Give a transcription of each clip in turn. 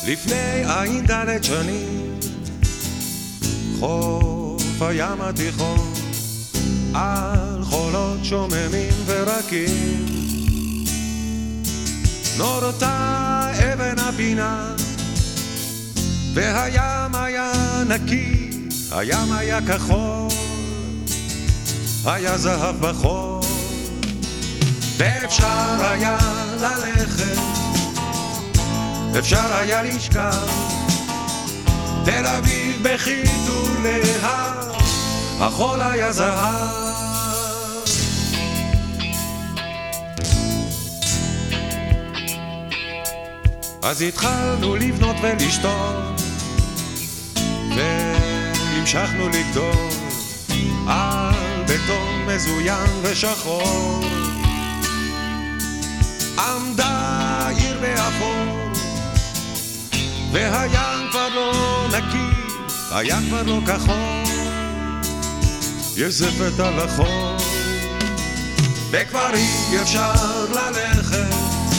לפני עין ד' שנים, חוף הים התיכון, על חולות שוממים ורקים, נורתה אבן הפינה, והים היה נקי, הים היה כחול, היה זהב בחול, ואפשר היה ללכת, אפשר היה לשכב, תל אביב בחיתוליה, החול היה זהב. אז התחלנו לבנות ולשתות, והמשכנו לגדול על בטון מזוין ושחור. עמדה עיר באפור, והים כבר לא נקי, היה כבר לא כחול, יש זפת על החול, וכבר אי אפשר ללכת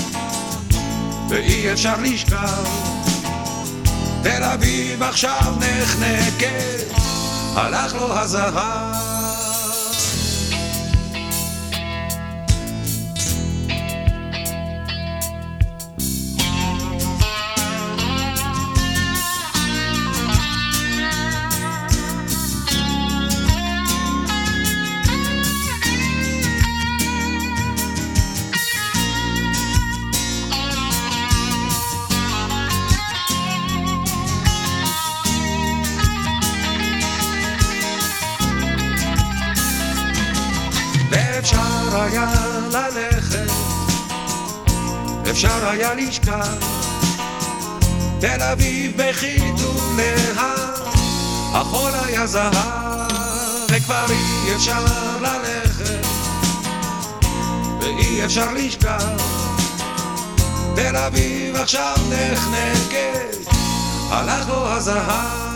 ואי אפשר לשכב, תל אביב עכשיו נחנקת, הלך לו הזהב. אפשר היה ללכת, אפשר היה לשכב, תל אביב בחיתוליה, החול היה זהב, וכבר אי אפשר ללכת ואי אפשר לשכב, תל אביב עכשיו נחנקת, הלך לו הזהב.